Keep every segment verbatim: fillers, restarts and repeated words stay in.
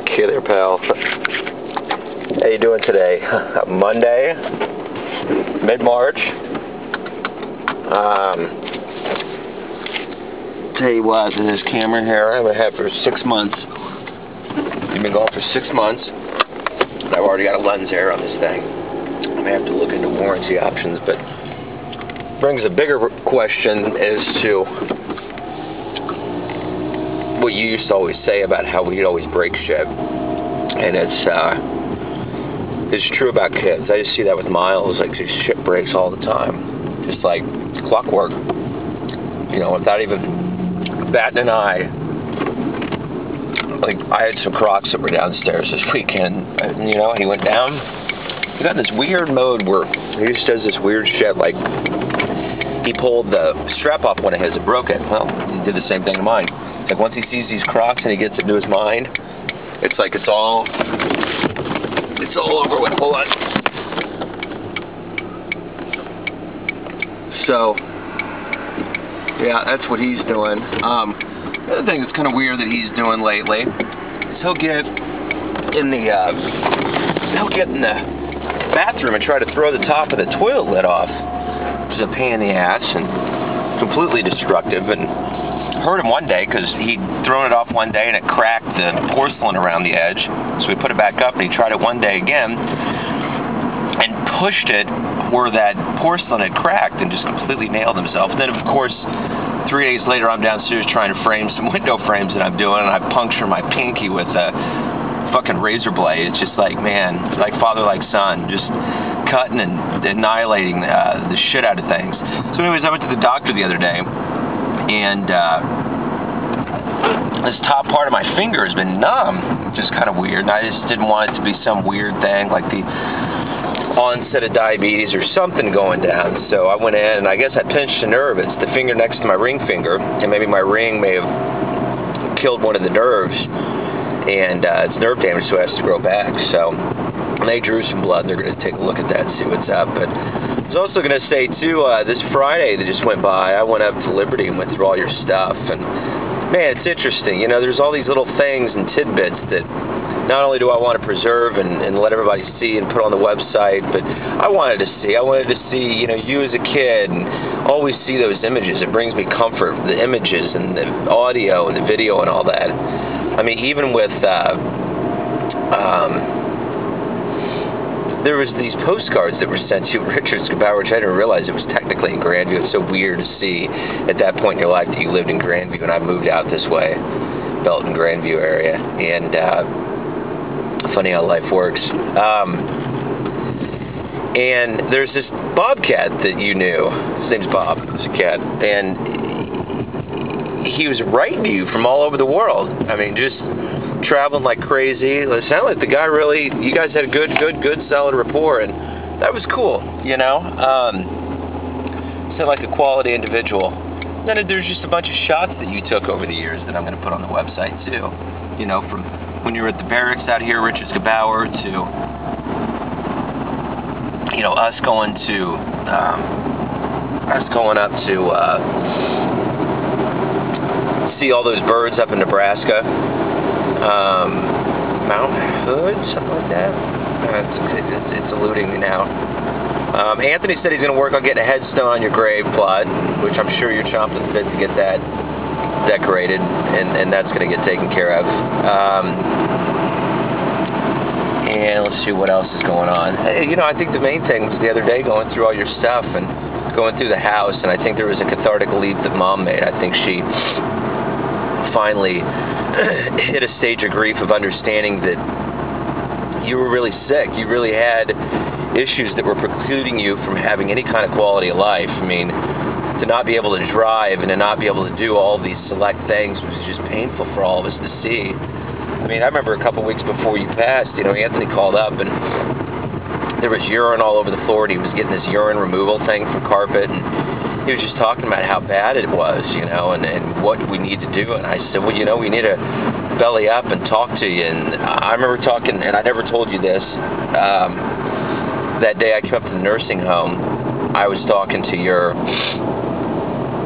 Okay there, pal. How you doing today? Monday, mid-March. Um, tell you what, this camera here I've had for six months. You've been going for six months. And I've already got a lens error on this thing. I may have to look into warranty options, but brings a bigger question as to what you used to always say about how we'd always break shit. And it's uh, it's true about kids. I just see that with Miles. Like, his shit breaks all the time. Just like clockwork. You know, without even batting an eye. Like, I had some Crocs that were downstairs this weekend. And, you know, he went down. He got in this weird mode where he just does this weird shit. Like, he pulled the strap off one of his and broke it. Well, he did the same thing to mine. Like, once he sees these Crocs and he gets into his mind, it's like it's all, it's all over with. Hold on. So, yeah, that's what he's doing. Um, the other thing that's kind of weird that he's doing lately is he'll get in the, uh, he'll get in the bathroom and try to throw the top of the toilet lid off, which is a pain in the ass and completely destructive. And hurt him one day because he'd thrown it off one day and it cracked the porcelain around the edge. So we put it back up and he tried it one day again and pushed it where that porcelain had cracked and just completely nailed himself. And then, of course, three days later, I'm downstairs trying to frame some window frames that I'm doing, and I puncture my pinky with a fucking razor blade. It's just like, man, like father, like son, just cutting and annihilating uh, the shit out of things. So anyways, I went to the doctor the other day, and uh, this top part of my finger has been numb, just kind of weird, and I just didn't want it to be some weird thing like the onset of diabetes or something going down. So I went in and I guess I pinched a nerve. It's the finger next to my ring finger, and maybe my ring may have killed one of the nerves, and uh, it's nerve damage, so it has to grow back. So they drew some blood. They're going to take a look at that and see what's up. But I was also going to say too, uh, this Friday that just went by, I went up to Liberty and went through all your stuff, and man, it's interesting. You know, there's all these little things and tidbits that not only do I want to preserve and, and let everybody see and put on the website, but I wanted to see. I wanted to see, you know, you as a kid, and always see those images. It brings me comfort, the images and the audio and the video and all that. I mean, even with, uh, um, there was these postcards that were sent to Richard Scabauer, which I didn't realize it was technically in Grandview. It's so weird to see at that point in your life that you lived in Grandview, and I moved out this way, Belton, Grandview area, and uh, funny how life works. Um, and there's this bobcat that you knew. His name's Bob. He's a cat, and he was writing to you from all over the world. I mean, just traveling like crazy. It sounded like the guy really, you guys had a good, good, good, solid rapport, and that was cool, you know? Um, sounded like a quality individual. Then there's just a bunch of shots that you took over the years that I'm going to put on the website, too. You know, from when you were at the barracks out here, Richard Scabauer, to, you know, us going to, um, us going up to, uh, see all those birds up in Nebraska. Um, Mount Hood, something like that. Uh, it's, it's, it's eluding me now. Um, Anthony said he's going to work on getting a headstone on your grave plot, which I'm sure you're chomping at the bit to get that decorated, and, and that's going to get taken care of. Um, and let's see what else is going on. Hey, you know, I think the main thing was the other day going through all your stuff and going through the house, and I think there was a cathartic leap that Mom made. I think she finally hit a stage of grief of understanding that you were really sick. You really had issues that were precluding you from having any kind of quality of life. I mean, to not be able to drive and to not be able to do all these select things was just painful for all of us to see. I mean, I remember a couple weeks before you passed, you know, Anthony called up and there was urine all over the floor, and he was getting this urine removal thing from carpet, and he was just talking about how bad it was, you know, and, and what we need to do. And I said, well, you know, we need to belly up and talk to you. And I remember talking, and I never told you this, um, that day I came up to the nursing home, I was talking to your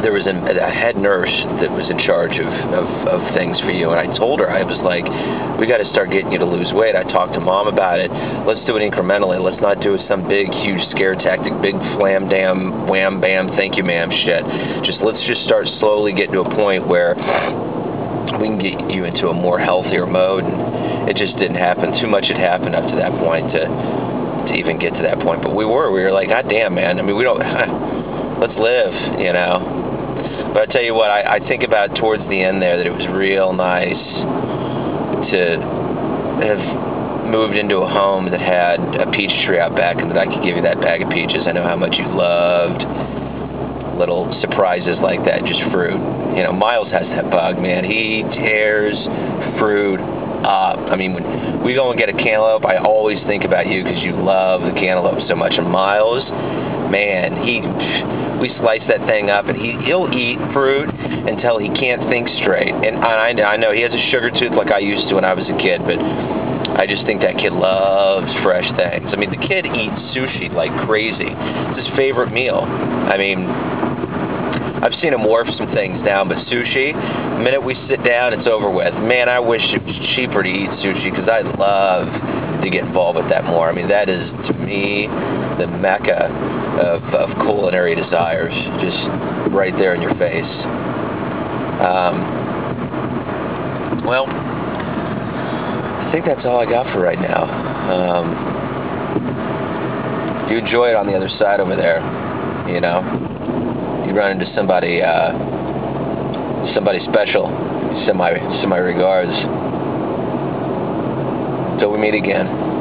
there was a, a head nurse that was in charge of, of, of things for you, and I told her, I was like, we got to start getting you to lose weight. I talked to mom about it. Let's do it incrementally. Let's not do some big, huge scare tactic, big flam damn, wham bam, thank you ma'am shit. Just let's just start slowly getting to a point where we can get you into a more healthier mode. And it just didn't happen. Too much had happened up to that point to to even get to that point. But we were, we were like, God damn, man. I mean, we don't, let's live, you know. But I tell you what, I, I think about towards the end there that it was real nice to have moved into a home that had a peach tree out back and that I could give you that bag of peaches. I know how much you loved little surprises like that, just fruit. You know, Miles has that bug, man. He tears fruit up. I mean, when we go and get a cantaloupe, I always think about you because you love the cantaloupe so much. And Miles, man, he... we slice that thing up, and he, he'll eat fruit until he can't think straight. And I, I know he has a sugar tooth like I used to when I was a kid, but I just think that kid loves fresh things. I mean, the kid eats sushi like crazy. It's his favorite meal. I mean, I've seen him morph some things down, but sushi, the minute we sit down, it's over with. Man, I wish it was cheaper to eat sushi because I'd love to get involved with that more. I mean, that is, to me, the mecca of, of culinary desires, just right there in your face. Um, well, I think that's all I got for right now. Um, if you enjoy it on the other side over there, you know, you run into somebody, uh, somebody special, send my, send my regards. Till we meet again.